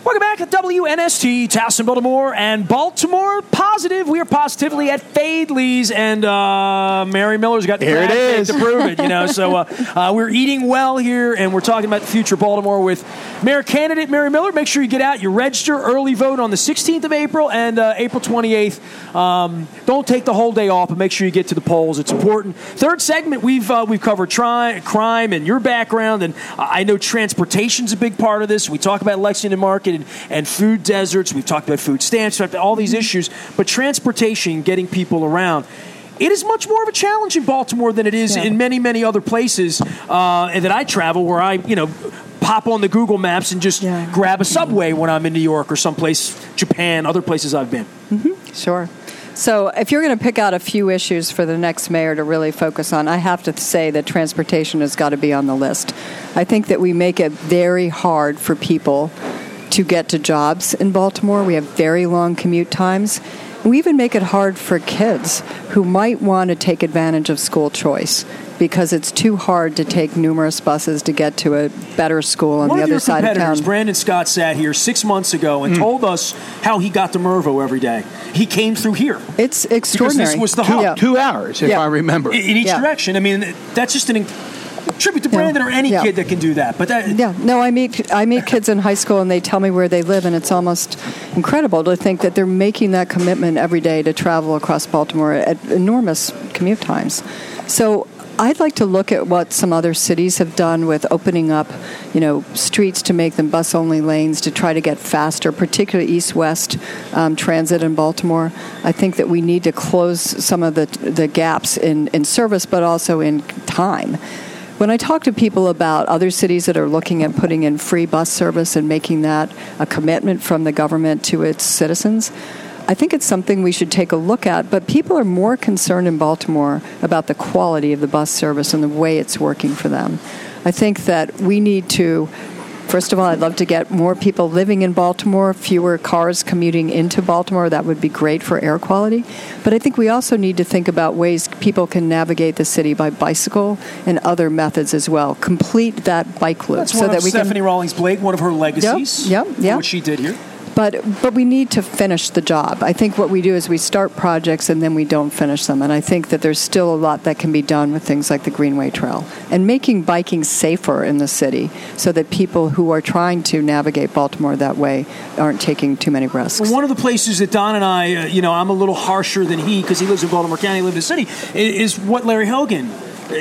Welcome back at WNST, Towson, Baltimore, and Baltimore Positive. We are positively at Fadley's, and Mary Miller's got the crab cake to prove it. So we're eating well here, and we're talking about the future of Baltimore with Mayor candidate Mary Miller. Make sure you get out, you register, early vote on the 16th of April and April 28th. Don't take the whole day off, but make sure you get to the polls. It's important. Third segment, we've covered crime and your background, and I know transportation's a big part of this. We talk about Lexington Market and food deserts. We've talked about food stamps, all these issues. But transportation, getting people around, it is much more of a challenge in Baltimore than it is in many, many other places that I travel, where I, pop on the Google Maps and just grab a subway when I'm in New York or someplace, Japan, other places I've been. Mm-hmm. Sure. So if you're going to pick out a few issues for the next mayor to really focus on, I have to say that transportation has got to be on the list. I think that we make it very hard for people to get to jobs in Baltimore. We have very long commute times. We even make it hard for kids who might want to take advantage of school choice because it's too hard to take numerous buses to get to a better school on the other side of town. Brandon Scott, sat here 6 months ago and told us how he got to Mervo every day. He came through here. It's extraordinary. Because this was the hub. 2 hours, if I remember. In each direction. I mean, that's just an tribute to Brandon or any kid that can do that. But I meet kids in high school and they tell me where they live, and it's almost incredible to think that they're making that commitment every day to travel across Baltimore at enormous commute times. So I'd like to look at what some other cities have done with opening up, streets to make them bus-only lanes to try to get faster, particularly east-west transit in Baltimore. I think that we need to close some of the gaps in service, but also in time. When I talk to people about other cities that are looking at putting in free bus service and making that a commitment from the government to its citizens, I think it's something we should take a look at, but people are more concerned in Baltimore about the quality of the bus service and the way it's working for them. I think that we need to, first of all, I'd love to get more people living in Baltimore, fewer cars commuting into Baltimore. That would be great for air quality. But I think we also need to think about ways people can navigate the city by bicycle and other methods as well. Complete that bike loop. That's one of Stephanie Rawlings Blake, one of her legacies. Yep. What she did here. But we need to finish the job. I think what we do is we start projects and then we don't finish them. And I think that there's still a lot that can be done with things like the Greenway Trail and making biking safer in the city so that people who are trying to navigate Baltimore that way aren't taking too many risks. Well, one of the places that Don and I, I'm a little harsher than he because he lives in Baltimore County, lives in the city, is what Larry Hogan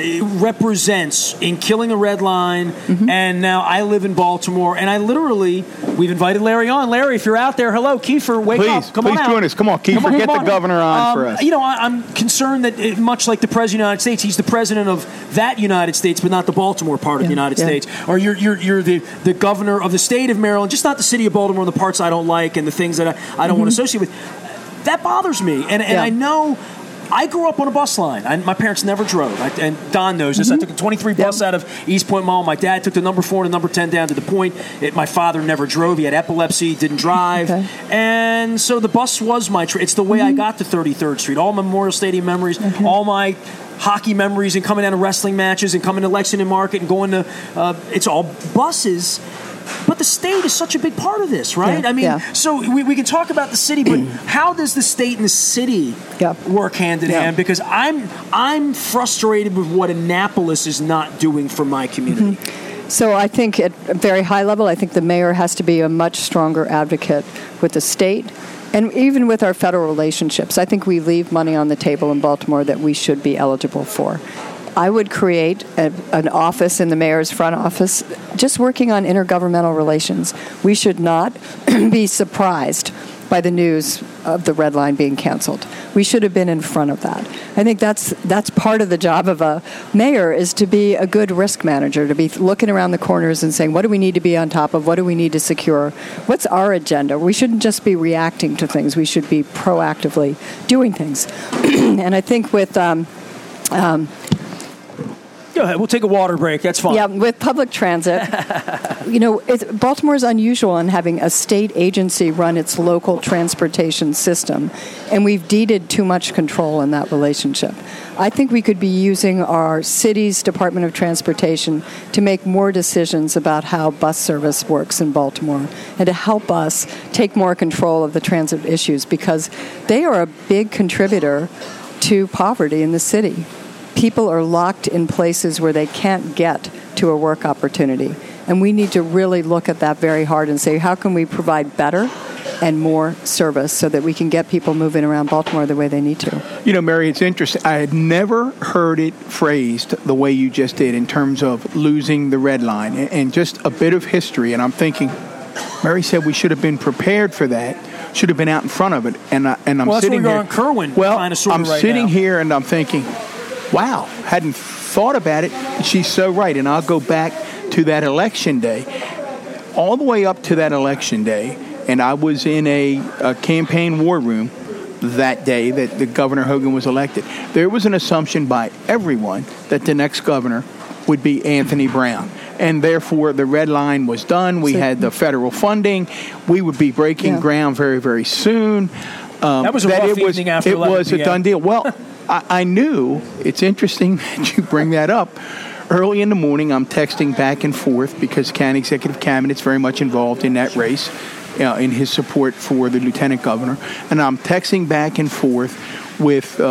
represents in killing the red line. And now I live in Baltimore, and we've invited Larry on. Larry, if you're out there, hello, Kiefer, wake up. Come on out. Please join us. Come on, Kiefer, get the governor on for us. I'm concerned that much like the President of the United States, he's the President of that United States, but not the Baltimore part of the United States. Or you're the governor of the state of Maryland, just not the city of Baltimore, the parts I don't like and the things that I don't want to associate with. That bothers me. And I know I grew up on a bus line. My parents never drove. And Don knows this. I took the 23 bus out of East Point Mall. My dad took the number 4 and the number 10 down to the Point. My father never drove. He had epilepsy, didn't drive. And so the bus was my it's the way I got to 33rd Street. All Memorial Stadium memories, all my hockey memories, and coming down to wrestling matches and coming to Lexington Market and going to it's all buses. But the state is such a big part of this, right? So we can talk about the city, but how does the state and the city work hand in hand? Because I'm frustrated with what Annapolis is not doing for my community. So I think at a very high level, I think the mayor has to be a much stronger advocate with the state and even with our federal relationships. I think we leave money on the table in Baltimore that we should be eligible for. I would create an office in the mayor's front office just working on intergovernmental relations. We should not be surprised by the news of the Red Line being canceled. We should have been in front of that. I think that's part of the job of a mayor, is to be a good risk manager, to be looking around the corners and saying, what do we need to be on top of? What do we need to secure? What's our agenda? We shouldn't just be reacting to things. We should be proactively doing things. And I think with Go ahead. We'll take a water break. That's fine. Yeah, with public transit, Baltimore is unusual in having a state agency run its local transportation system, and we've deeded too much control in that relationship. I think we could be using our city's Department of Transportation to make more decisions about how bus service works in Baltimore and to help us take more control of the transit issues, because they are a big contributor to poverty in the city. People are locked in places where they can't get to a work opportunity. And we need to really look at that very hard and say, how can we provide better and more service so that we can get people moving around Baltimore the way they need to? Mary, it's interesting. I had never heard it phrased the way you just did in terms of losing the red line. And just a bit of history, and I'm thinking, Mary said we should have been prepared for that, should have been out in front of it. And I'm sitting here. Kerwin, I'm sitting here and I'm thinking, wow, hadn't thought about it. She's so right. And I'll go back to that election day, all the way up to that election day, and I was in a campaign war room that day that the Governor Hogan was elected. There was an assumption by everyone that the next governor would be Anthony Brown. And therefore, the red line was done. We had the federal funding. We would be breaking ground very, very soon. That was a rough evening after 11 It was a done deal. Well, I knew, it's interesting that you bring that up. Early in the morning, I'm texting back and forth because County Executive Cabinet's very much involved in that race, in his support for the lieutenant governor. And I'm texting back and forth with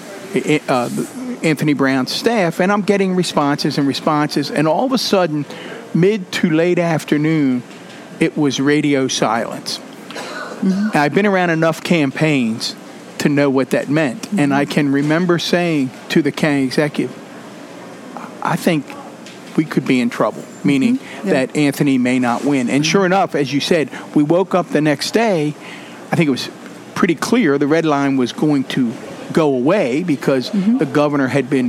Anthony Brown's staff, and I'm getting responses. And all of a sudden, mid to late afternoon, it was radio silence. Mm-hmm. I've been around enough campaigns to know what that meant. Mm-hmm. And I can remember saying to the county executive, I think we could be in trouble, meaning that Anthony may not win. And sure enough, as you said, we woke up the next day. I think it was pretty clear the red line was going to go away because the Governor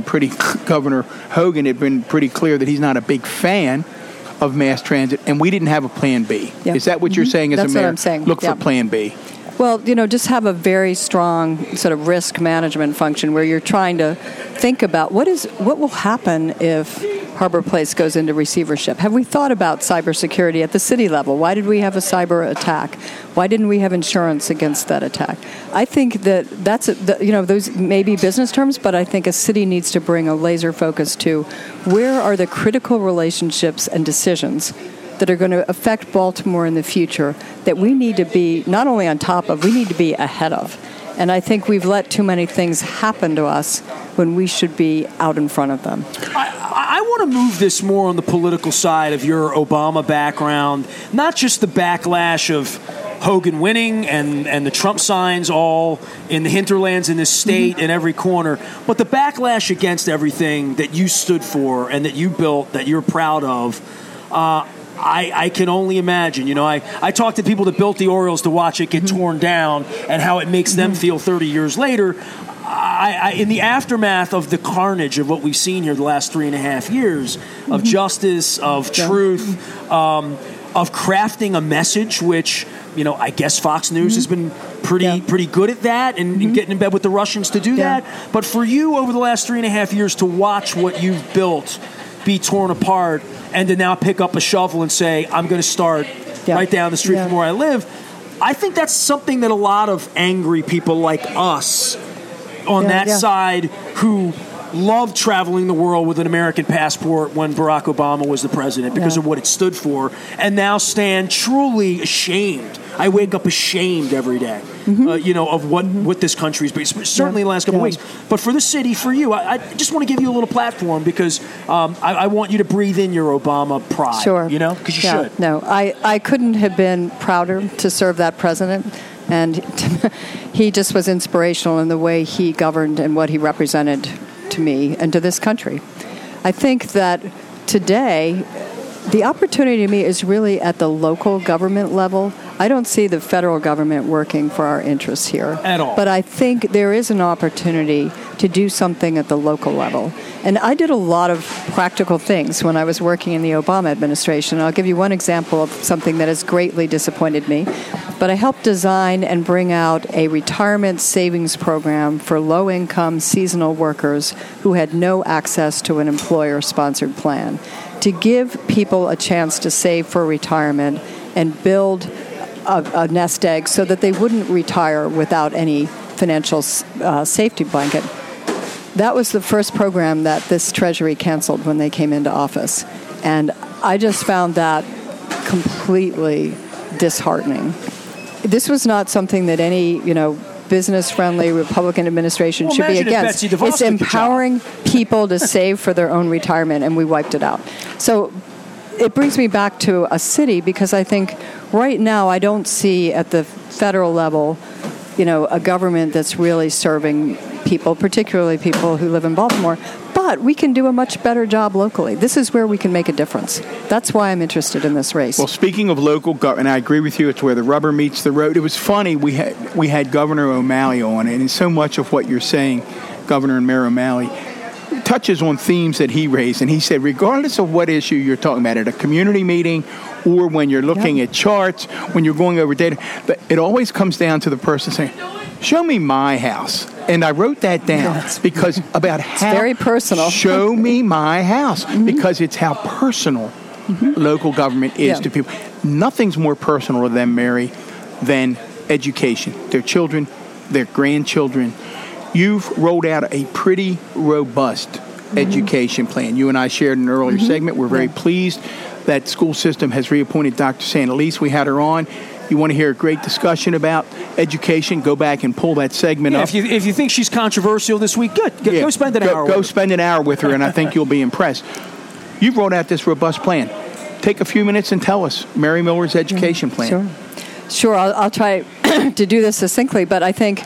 Hogan had been pretty clear that he's not a big fan of mass transit, and we didn't have a plan B. Yeah. Is that what you're saying as That's a mayor? What I'm saying. Look for plan B. Well, just have a very strong sort of risk management function where you're trying to think about what will happen if Harbor Place goes into receivership. Have we thought about cybersecurity at the city level? Why did we have a cyber attack? Why didn't we have insurance against that attack? I think that's those may be business terms, but I think a city needs to bring a laser focus to where are the critical relationships and decisions that are going to affect Baltimore in the future that we need to be not only on top of, we need to be ahead of. And I think we've let too many things happen to us when we should be out in front of them. I want to move this more on the political side of your Obama background, not just the backlash of Hogan winning and the Trump signs all in the hinterlands in this state in every corner, but the backlash against everything that you stood for and that you built, that you're proud of. I can only imagine. I talk to people that built the Orioles to watch it get torn down and how it makes them feel 30 years later. In the aftermath of the carnage of what we've seen here the last 3.5 years of justice, of truth, of crafting a message, which, I guess Fox News has been pretty good at that and getting in bed with the Russians to do that. But for you over the last 3.5 years to watch what you've built be torn apart and to now pick up a shovel and say, I'm going to start right down the street from where I live, I think that's something that a lot of angry people like us on that side who loved traveling the world with an American passport when Barack Obama was the president because of what it stood for, and now stand truly ashamed. I wake up ashamed every day, of what this country's been, certainly in the last couple of weeks. But for the city, for you, I just want to give you a little platform because I want you to breathe in your Obama pride. Sure. Because you should. No, I couldn't have been prouder to serve that president. And he just was inspirational in the way he governed and what he represented to me and to this country. I think that today, the opportunity to me is really at the local government level. I don't see the federal government working for our interests here. At all. But I think there is an opportunity to do something at the local level. And I did a lot of practical things when I was working in the Obama administration. I'll give you one example of something that has greatly disappointed me. but I helped design and bring out a retirement savings program for low-income seasonal workers who had no access to an employer-sponsored plan, to give people a chance to save for retirement and build a nest egg so that they wouldn't retire without any financial safety blanket. That was the first program that this Treasury canceled when they came into office. And I just found that completely disheartening. This was not something that any, business-friendly Republican administration should be against. It's empowering people to save for their own retirement, and we wiped it out. So it brings me back to a city, because I think right now I don't see at the federal level, a government that's really serving people, particularly people who live in Baltimore. But we can do a much better job locally. This is where we can make a difference. That's why I'm interested in this race. Well, speaking of local government, I agree with you. It's where the rubber meets the road. It was funny. We had Governor O'Malley on, and so much of what you're saying, Governor and Mayor O'Malley, touches on themes that he raised. And he said, regardless of what issue you're talking about, at a community meeting or when you're looking at charts, when you're going over data, it always comes down to the person saying, show me my house. And I wrote that down because about how it's very personal. Show me my house, because it's how personal local government is to people. Nothing's more personal to them, Mary, than education. Their children, their grandchildren. You've rolled out a pretty robust education plan. You and I shared in an earlier segment. We're very pleased that school system has reappointed Dr. Santelice. We had her on. You want to hear a great discussion about education, go back and pull that segment up. If you think she's controversial this week, good. Go spend an hour with her. Go spend an hour with her, and I think you'll be impressed. You've rolled out this robust plan. Take a few minutes and tell us Mary Miller's education plan. Sure. I'll try to do this succinctly, but I think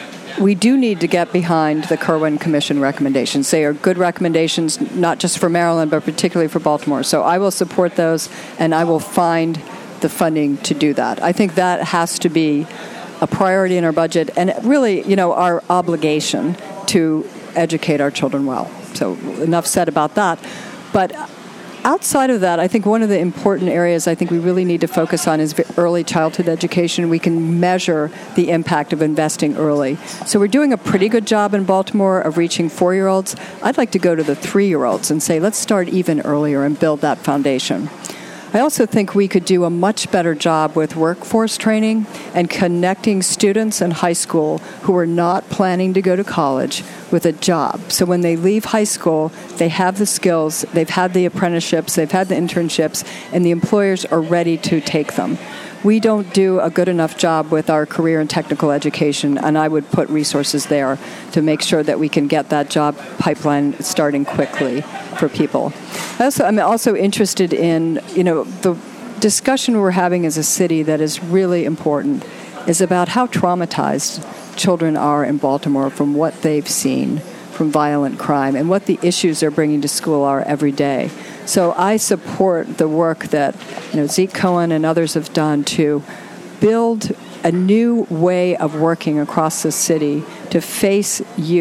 we do need to get behind the Kirwan Commission recommendations. They are good recommendations, not just for Maryland, but particularly for Baltimore. So I will support those, and I will find the funding to do that. I think that has to be a priority in our budget, and really, our obligation to educate our children well. So enough said about that. But outside of that, I think one of the important areas I think we really need to focus on is early childhood education. We can measure the impact of investing early. So we're doing a pretty good job in Baltimore of reaching 4-year-olds. I'd like to go to the 3-year-olds and say, let's start even earlier and build that foundation. I also think we could do a much better job with workforce training and connecting students in high school who are not planning to go to college with a job. So when they leave high school, they have the skills, they've had the apprenticeships, they've had the internships, and the employers are ready to take them. We don't do a good enough job with our career and technical education, and I would put resources there to make sure that we can get that job pipeline starting quickly for people. I'm also interested in, the discussion we're having as a city that is really important is about how traumatized children are in Baltimore from what they've seen from violent crime and what the issues they're bringing to school are every day. So I support the work that Zeke Cohen and others have done to build a new way of working across the city to face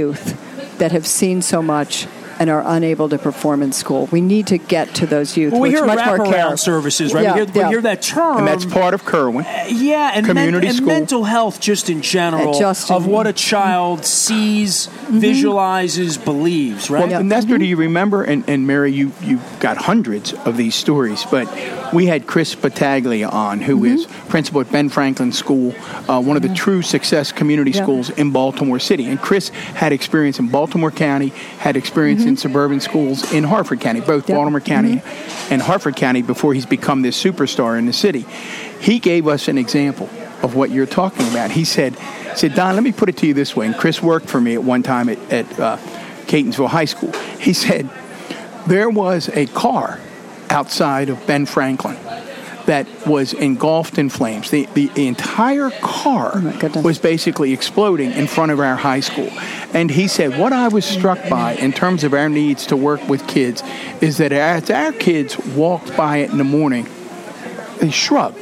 youth that have seen so much and are unable to perform in school. We need to get to those youth. We hear much more wraparound services, right? We hear that term. And that's part of Kirwan. And community school. And mental health just in general, of what a child sees, visualizes, believes, right? Well, Nestor, do you remember, and Mary, you got hundreds of these stories, but we had Chris Battaglia on, who is principal at Ben Franklin School, one of the true success community schools in Baltimore City. And Chris had experience in Baltimore County, had experience in suburban schools in Harford County, both Baltimore County and Harford County, before he's become this superstar in the city. He gave us an example of what you're talking about. He said, Don, let me put it to you this way. And Chris worked for me at one time at Catonsville High School. He said, there was a car outside of Ben Franklin that was engulfed in flames. The entire car was basically exploding in front of our high school. And he said, what I was struck by in terms of our needs to work with kids is that as our kids walked by it in the morning, they shrugged.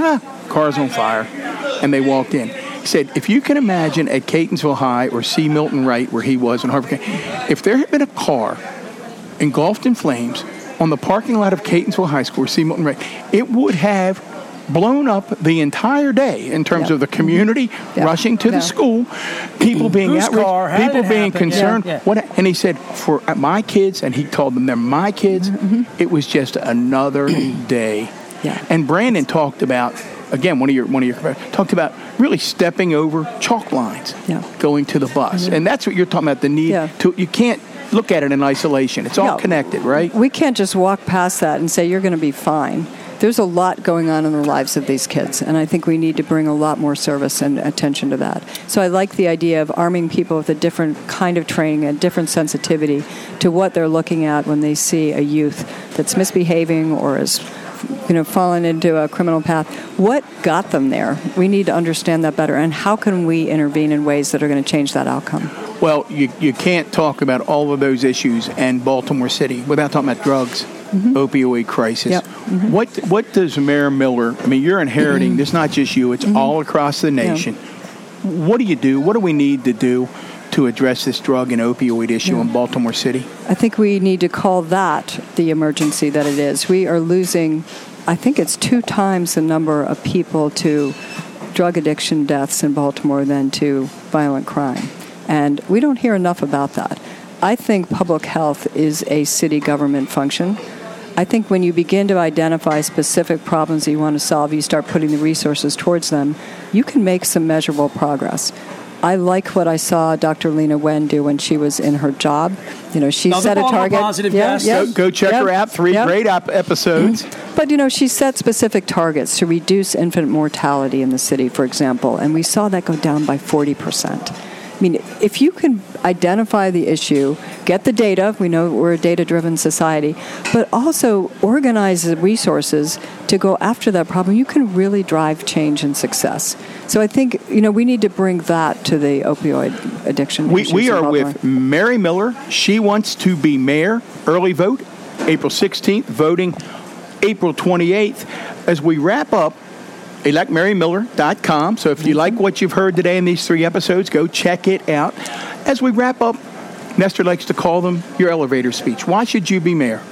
Car's on fire. And they walked in. He said, if you can imagine at Catonsville High or C. Milton Wright, where he was in Harford County, if there had been a car engulfed in flames on the parking lot of Catonsville High School or C. Milton Wright, it would have blown up the entire day in terms of the community rushing to the school, people being outraged, people being concerned. And he said, for my kids, and he told them they're my kids, it was just another day. Yeah. And Brandon talked about, again, one of your talked about really stepping over chalk lines, going to the bus. And that's what you're talking about, the need to, you can't look at it in isolation. It's all connected, right? We can't just walk past that and say, you're going to be fine. There's a lot going on in the lives of these kids, and I think we need to bring a lot more service and attention to that. So I like the idea of arming people with a different kind of training, a different sensitivity to what they're looking at when they see a youth that's misbehaving or is fallen into a criminal path. What got them there? We need to understand that better, and how can we intervene in ways that are going to change that outcome? Well, you can't talk about all of those issues and Baltimore City without talking about drugs, opioid crisis. What does Mayor Miller, I mean, you're inheriting, it's not just you, it's all across the nation. What do you do? What do we need to do to address this drug and opioid issue in Baltimore City? I think we need to call that the emergency that it is. We are losing, I think it's 2 times the number of people to drug addiction deaths in Baltimore than to violent crime. And we don't hear enough about that. I think public health is a city government function. I think when you begin to identify specific problems that you want to solve, you start putting the resources towards them, you can make some measurable progress. I like what I saw Dr. Lena Wen do when she was in her job. She set a target. Go check her out. 3 great episodes. But, she set specific targets to reduce infant mortality in the city, for example, and we saw that go down by 40%. I mean, if you can identify the issue, get the data, we know we're a data-driven society, but also organize the resources to go after that problem, you can really drive change and success. So I think, we need to bring that to the opioid addiction. We are with Mary Miller. She wants to be mayor. Early vote, April 16th. Voting, April 28th. As we wrap up, electmarymiller.com. So if you like what you've heard today in these 3 episodes, go check it out. As we wrap up, Nestor likes to call them your elevator speech. Why should you be mayor?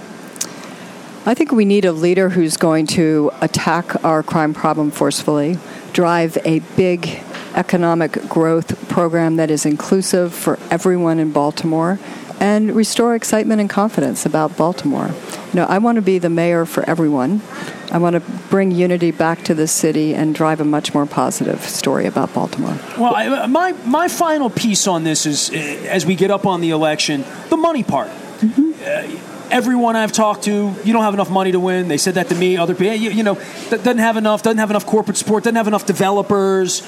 I think we need a leader who's going to attack our crime problem forcefully, drive a big economic growth program that is inclusive for everyone in Baltimore, and restore excitement and confidence about Baltimore. I want to be the mayor for everyone. I want to bring unity back to the city and drive a much more positive story about Baltimore. Well, my final piece on this is, as we get up on the election, the money part. Everyone I've talked to, you don't have enough money to win. They said that to me. Other people, doesn't have enough corporate support, doesn't have enough developers.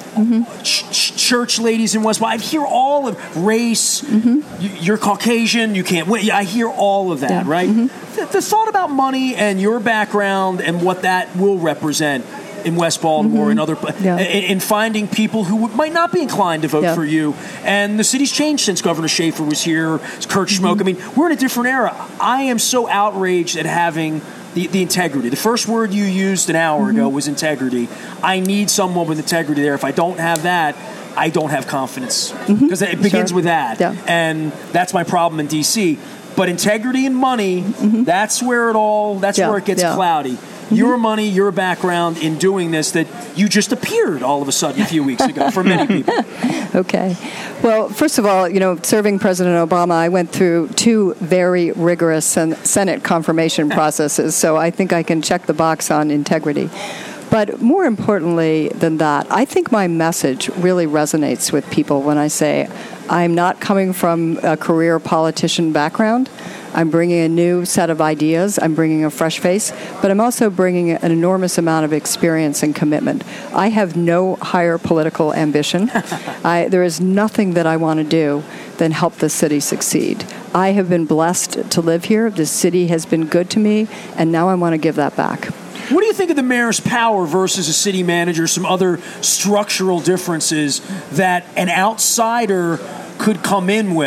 Church ladies in West Baltimore. I hear all of race. You're Caucasian. You can't win. I hear all of that, right? The thought about money and your background and what that will represent in West Baltimore and other in finding people who might not be inclined to vote for you. And the city's changed since Governor Schaefer was here. Kurt Schmoke. I mean, we're in a different era. I am so outraged at having the integrity. The first word you used an hour ago was integrity. I need someone with integrity there. If I don't have that, I don't have confidence. Because it begins with that. And that's my problem in D.C. But integrity and money, that's where it gets cloudy. Your money, your background in doing this, that you just appeared all of a sudden a few weeks ago for many people. Okay. Well, first of all, serving President Obama, I went through 2 very rigorous Senate confirmation processes, so I think I can check the box on integrity. But more importantly than that, I think my message really resonates with people when I say I'm not coming from a career politician background. I'm bringing a new set of ideas. I'm bringing a fresh face, but I'm also bringing an enormous amount of experience and commitment. I have no higher political ambition. There is nothing that I want to do than help the city succeed. I have been blessed to live here. The city has been good to me, and now I want to give that back. What do you think of the mayor's power versus a city manager, some other structural differences that an outsider could come in with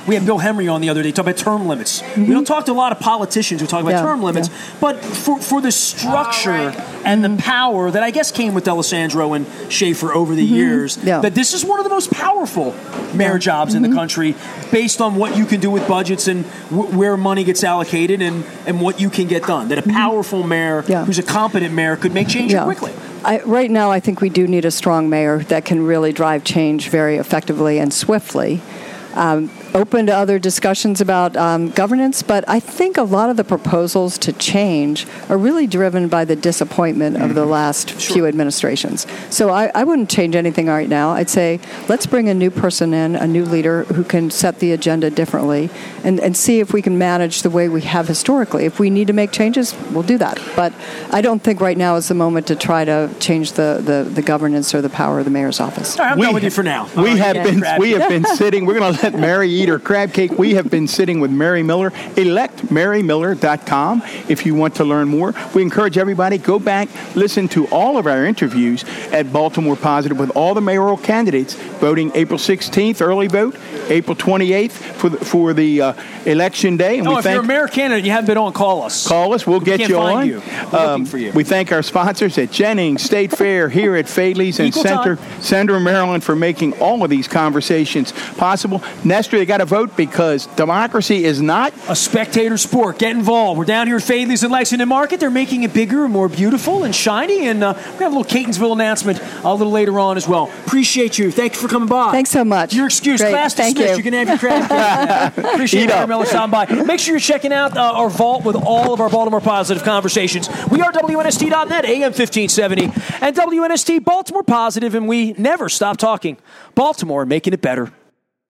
We had Bill Henry on the other day talking about term limits. We don't talk to a lot of politicians who talk about term limits, but for the structure and the power that I guess came with D'Alessandro and Schaefer over the years, that this is one of the most powerful mayor jobs in the country based on what you can do with budgets and where money gets allocated and what you can get done. That a powerful mayor who's a competent mayor could make change quickly. Right now, I think we do need a strong mayor that can really drive change very effectively and swiftly. Open to other discussions about governance, but I think a lot of the proposals to change are really driven by the disappointment of the last few administrations. So I wouldn't change anything right now. I'd say let's bring a new person in, a new leader who can set the agenda differently and see if we can manage the way we have historically. If we need to make changes, we'll do that. But I don't think right now is the moment to try to change the governance or the power of the mayor's office. All right, I'm done with you for now. We have been sitting. We're going to let Mary eat her crab cake. We have been sitting with Mary Miller. ElectMaryMiller.com if you want to learn more. We encourage everybody, go back, listen to all of our interviews at Baltimore Positive with all the mayoral candidates voting April 16th, early vote, April 28th for the election day. And if you're a mayor candidate and you haven't been on, call us. Call us. We'll get you on. We're looking for you. We thank our sponsors at Jennings, State Fair, here at Fadley's, and Center Maryland for making all of these conversations possible. Nestor, they got to vote because democracy is not a spectator sport. Get involved. We're down here at Fadley's in Lexington Market. They're making it bigger and more beautiful and shiny. And we have a little Catonsville announcement a little later on as well. Appreciate you. Thank you for coming by. Thanks so much. Your excuse. Great. Class dismissed. You can have your crab cake. Appreciate Mary Miller stopping by. Make sure you're checking out our vault with all of our Baltimore Positive conversations. We are WNST.net, AM 1570, and WNST Baltimore Positive, and we never stop talking Baltimore and making it better.